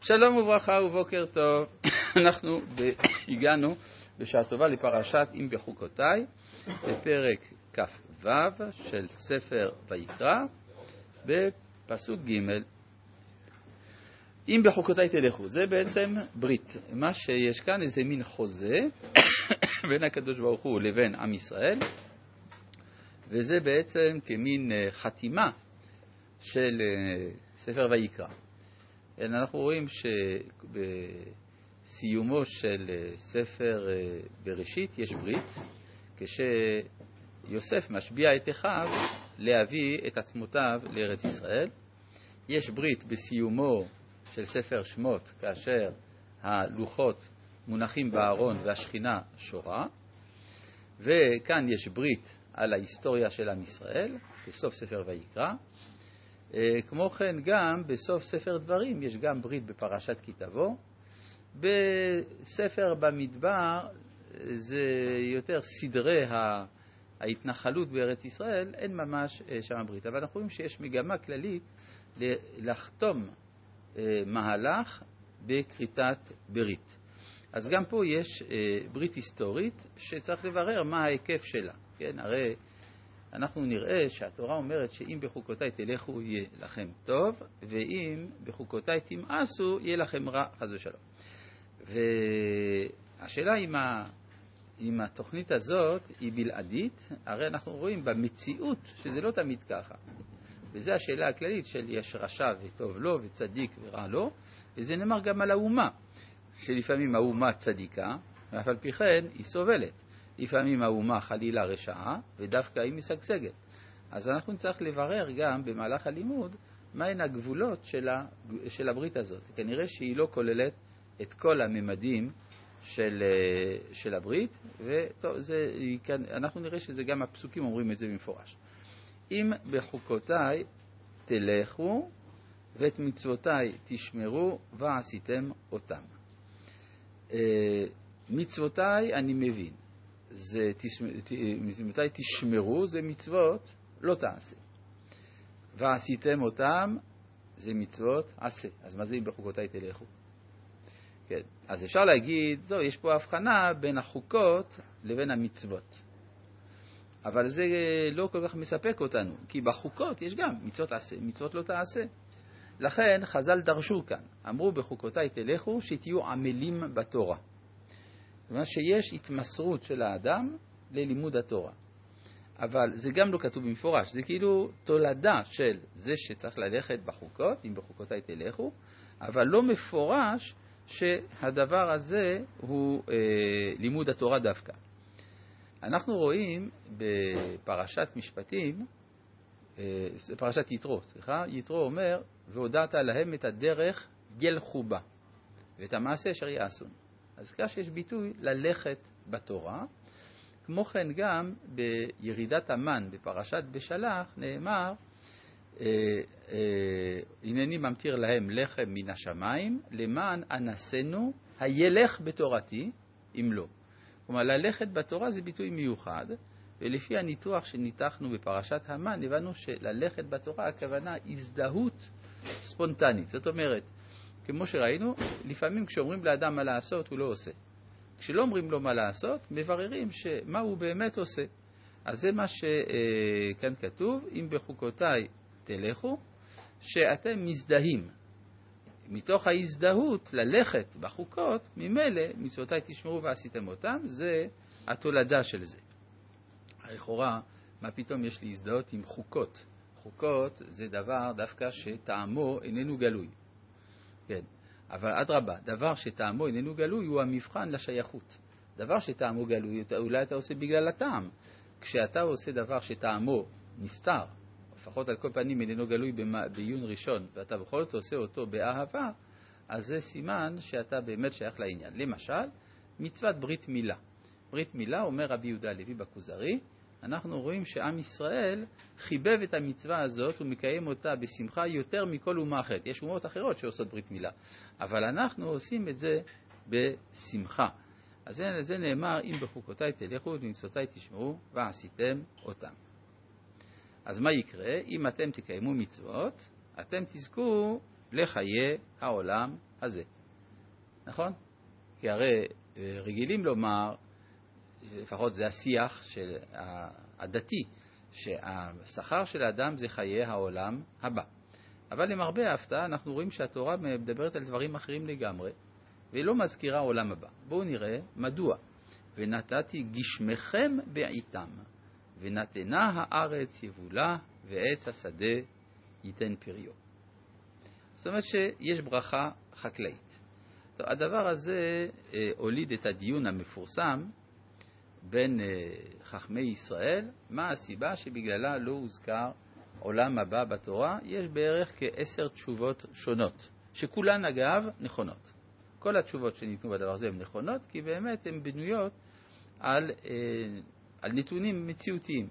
שלום וברכה ובוקר טוב. אנחנו הגענו בשעה טובה לפרשת אם בחוקותיי, בפרק כ"ו של ספר ויקרא, בפסוק ג'. אם בחוקותיי תלכו, זה בעצם ברית. מה שיש כאן איזה מין חוזה בין הקדוש ברוך הוא לבין עם ישראל, וזה בעצם כמין חתימה של ספר ויקרא. אנחנו רואים שבסיומו של ספר בראשית יש ברית, כשיוסף משביע את אחיו להביא את עצמותיו לארץ ישראל. יש ברית בסיומו של ספר שמות, כאשר הלוחות מונחים בארון והשכינה שורה. וכאן יש ברית על ההיסטוריה של עם ישראל, בסוף ספר ויקרא. כמו כן גם בסוף ספר דברים יש גם ברית בפרשת כי תבוא. בספר במדבר זה יותר סדרי ההתנחלות בארץ ישראל, אין ממש שם ברית. אבל אנחנו רואים שיש מגמה כללית לחתום מהלך בכריתת ברית. אז גם פה יש ברית היסטורית שצריך לברר מה ההיקף שלה. כן, הרי אנחנו נראה שהתורה אומרת שאם בחוקותיי תלכו יהיה לכם טוב, ואם בחוקותיי תמאסו יהיה לכם רע, חס ושלום. והשאלה אם התוכנית הזאת היא בלעדית, הרי אנחנו רואים במציאות שזה לא תמיד ככה. וזו השאלה הכללית של יש רשע וטוב לו וצדיק ורע לו, וזה נאמר גם על האומה, שלפעמים האומה צדיקה, ואף על פי כן היא סובלת. לפעמים האומה חלילה רשעה, ודווקא היא משגשגת. אז אנחנו נצטרך לברר גם במהלך הלימוד, מהן הגבולות של הברית הזאת. כנראה שהיא לא כוללת את כל הממדים של הברית, ואנחנו נראה שזה גם הפסוקים אומרים את זה במפורש. אם בחוקותיי תלכו, ואת מצוותיי תשמרו, ועשיתם אותם. מצוותיי אני מבין. מצוותיי תשמרו, זה מצוות לא תעשה. ועשיתם אותם, זה מצוות עשה. אז מה זה אם בחוקותיי תלכו? כן. אז אפשר להגיד, יש פה הבחנה בין החוקות לבין המצוות. אבל זה לא כל כך מספק אותנו, כי בחוקות יש גם מצוות עשה, מצוות לא תעשה. לכן חז"ל דרשו כאן, אמרו בחוקותיי תלכו שתהיו עמלים בתורה. זאת אומרת שיש התמסרות של האדם ללימוד התורה. אבל זה גם לא כתוב במפורש, זה כאילו תולדה של זה שצריך ללכת בחוקות, אם בחוקותיי תלכו, אבל לא מפורש שהדבר הזה הוא לימוד התורה דווקא. אנחנו רואים בפרשת משפטים, פרשת יתרו, יתרו אומר, והודעת להם את הדרך ילכו בה, ואת המעשה אשר יעשון. אז כך שיש ביטוי ללכת בתורה. כמו כן גם בירידת המן בפרשת בשלח נאמר, הנני ממתיר להם לחם מן השמיים, למען אנסנו הילך בתורתי, אם לא. כלומר, ללכת בתורה זה ביטוי מיוחד, ולפי הניתוח שניתחנו בפרשת המן, הבנו שללכת בתורה הכוונה הזדהות ספונטנית. זאת אומרת, כמו שראינו, לפעמים כשאומרים לאדם מה לעשות, הוא לא עושה. כשלא אומרים לו מה לעשות, מבררים מה הוא באמת עושה. אז זה מה שכאן כתוב, אם בחוקותיי תלכו, שאתם מזדהים. מתוך ההזדהות ללכת בחוקות, ממילא מצוותיי תשמרו ועשיתם אותם, זה התולדה של זה. לכאורה, מה פתאום יש להזדהות עם חוקות? חוקות זה דבר דווקא שטעמו איננו גלוי. כן, אבל אדרבה, דבר שטעמו איננו גלוי הוא המבחן לשייכות. דבר שטעמו גלוי, אולי אתה עושה בגלל הטעם. כשאתה עושה דבר שטעמו נסתר, לפחות על כל פנים איננו גלוי בעיון ראשון, ואתה בכל זאת עושה אותו באהבה, אז זה סימן שאתה באמת שייך לעניין. למשל, מצוות ברית מילה. ברית מילה, אומר רבי יהודה הלוי בכוזרי, אנחנו רואים שעם ישראל חיבב את המצווה הזאת ומקיים אותה בשמחה יותר מכל אומה אחרת. יש אומות אחרות שעושות ברית מילה, אבל אנחנו עושים את זה בשמחה. אז זה נאמר, אם בחוקותיי תלכו ובמצוותיי תשמרו ועשיתם אותם. אז מה יקרה? אם אתם תקיימו מצוות, אתם תזכו לחיי העולם הזה. נכון? כי הרי רגילים לומר, לפחות זה השיח הדתי, שהשכר של האדם זה חיי העולם הבא. אבל למרבה ההפתעה אנחנו רואים שהתורה מדברת על דברים אחרים לגמרי, והיא לא מזכירה עולם הבא. בואו נראה מדוע. ונתתי גשמכם בעיתם, ונתנה הארץ יבולה, ועץ השדה ייתן פריו. זאת אומרת שיש ברכה חקלאית. טוב, הדבר הזה הוליד את הדיון המפורסם בין חכמי ישראל, מה הסיבה שבגללה לא הוזכר עולם הבא בתורה. יש בערך כ10 תשובות שונות, שכולן אגב נכונות. כל התשובות שניתנו בדבר הזה הן נכונות, כי באמת הן בנויות על נתונים מציאותיים.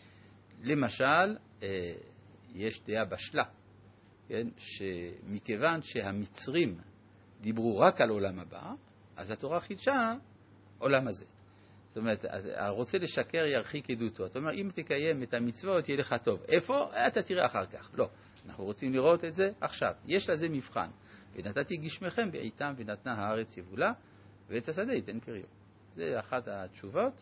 למשל, יש דעה בשלה, כן? שמכיוון שהמצרים דיברו רק על עולם הבא, אז התורה חידשה עולם הזה. זאת אומרת, הרוצה לשקר ירחיק עדותו. אתה אומר, אם תקיים את המצוות, יהיה לך טוב. איפה? אתה תראה אחר כך. לא. אנחנו רוצים לראות את זה עכשיו. יש לזה מבחן. ונתתי גשמכם בעיתם, ונתנה הארץ יבולה, ועץ השדה ייתן פריו. זה אחת התשובות.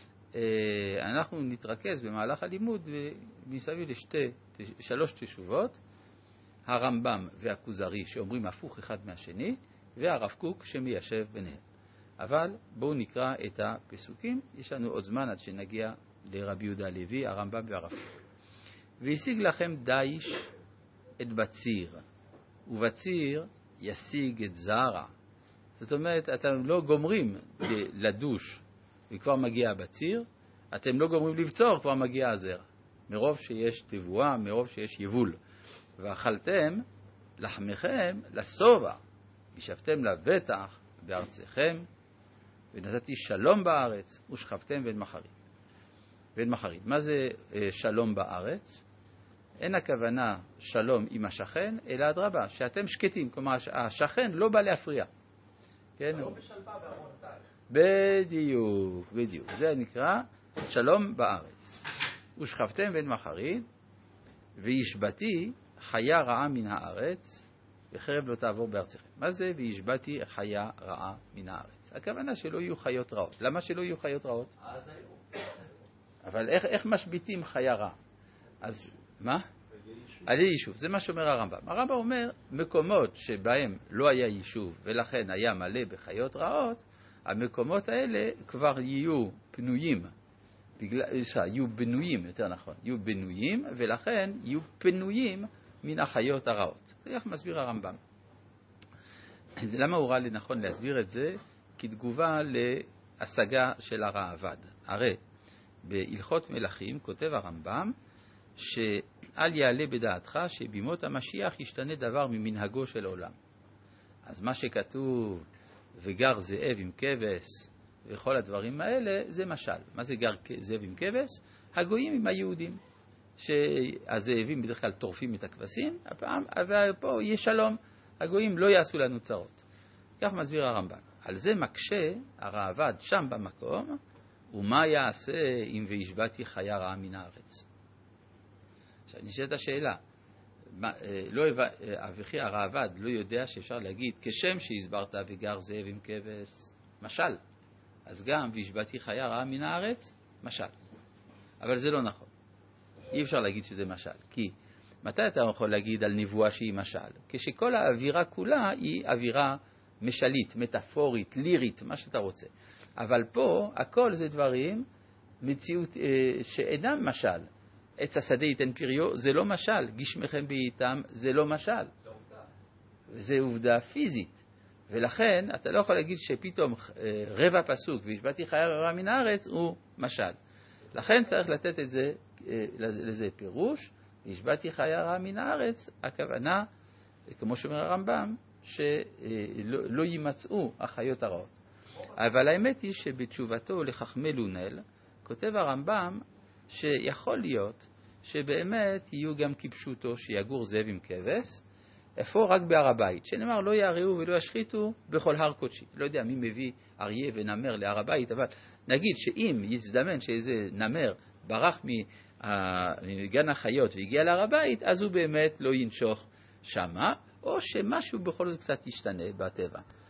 אנחנו נתרכז במהלך הלימוד מסביב לשלוש תשובות. הרמב"ם והכוזרי שאומרים הפוך אחד מהשני, והרב קוק שמיישב ביניהם. אבל בואו נקרא את הפסוקים, יש לנו עוד זמן עד שנגיע לרבי יהודה הלוי, הרמב"ם והרב קוק. והשיג לכם דייש את בציר, ובציר ישיג את זרע. זאת אומרת, אתם לא גומרים לדוש וכבר מגיע הבציר, אתם לא גומרים לבצור, כבר מגיע הזרע. מרוב שיש תבואה, מרוב שיש יבול. ואכלתם לחמכם לשובע, וישבתם לבטח בארצכם, ונתתי שלום בארץ, ושכבתם בין מחרית. מה זה שלום בארץ? אין הכוונה שלום עם השכן, אלא אדרבה, שאתם שקטים, כלומר השכן לא בא להפריע. כן? שלום בשלווה בארמונותייך. בדיוק. זה נקרא שלום בארץ. ושכבתם בין מחרית, וישבתי חיה רעה מן הארץ, וחרב לא תעבור בארצכם. מה זה וישבתי חיה רעה מן הארץ? הכוונה שלא יהיו חיות רעות. למה שלא יהיו חיות רעות? אז היו. אבל איך משביתים חיה רעה? אז מה? על יישוב. זה מה שאומר הרמב"ם. הרמב"ם אומר, מקומות שבהם לא היה יישוב ולכן היה מלא בחיות רעות, המקומות האלה כבר יהיו פנויים. יהיו בנויים ולכן יהיו פנויים מן החיות הרעות. זה איך מסביר הרמב"ם. למה הוא ראה לנכון להסביר את זה? כתגובה להשגה של הרעב"ד. הרי בהלכות מלכים כותב הרמב"ם שאל יעלה בדעתך שבימות המשיח ישתנה דבר ממנהגו של עולם. אז מה שכתוב וגר זאב עם כבש וכל הדברים האלה זה משל. מה זה גר זאב עם כבש? הגויים עם היהודים. שהזאבים בדרך כלל טורפים את הכבשים, ופה יהיה שלום, הגויים לא יעשו לנו צרות. כך מסביר הרמב"ם. על זה מקשה הרעב"ד שם במקום, ומה יעשה אם וישבתי חיה רעה מן הארץ? עכשיו נשאלת השאלה, וכי הרעב"ד לא יודע שאפשר להגיד, כשם שהסברת וגר זאב עם כבש, משל, אז גם וישבתי חיה רעה מן הארץ, משל. אבל זה לא נכון. אי אפשר להגיד שזה משל, כי מתי אתה יכול להגיד על נבואה שהיא משל? כשכל האווירה כולה היא אווירה משלית, מטאפורית, לירית, מה שאתה רוצה. אבל פה הכל זה דברים מציאות שאינם משל. עץ השדה ייתן פריו זה לא משל, גשמכם בעיתם זה לא משל. זה עובדה פיזית. ולכן אתה לא יכול להגיד שפתאום רבע פסוק וישבתי חיה רעה מן הארץ הוא משל. לכן צריך לתת את זה לזה פירוש, וישבתי חיה רעה מן הארץ, הכוונה, כמו שאומר הרמב"ם, שלא יימצאו החיות הרעות. אבל האמת היא שבתשובתו לחכמי לונל, כותב הרמב"ם שיכול להיות שבאמת יהיו גם כפשוטו שיגור זאב עם כבש, איפה רק בהר הבית, שנאמר לא יערעו ולא ישחיתו בכל הר קודשי. לא יודע מי מביא אריה ונמר להר הבית, אבל נגיד שאם יזדמן שאיזה נמר ברח מגן החיות והגיע להר הבית, אז הוא באמת לא ינשוך שמה, או שמשהו בכל זאת קצת ישתנה בטבע.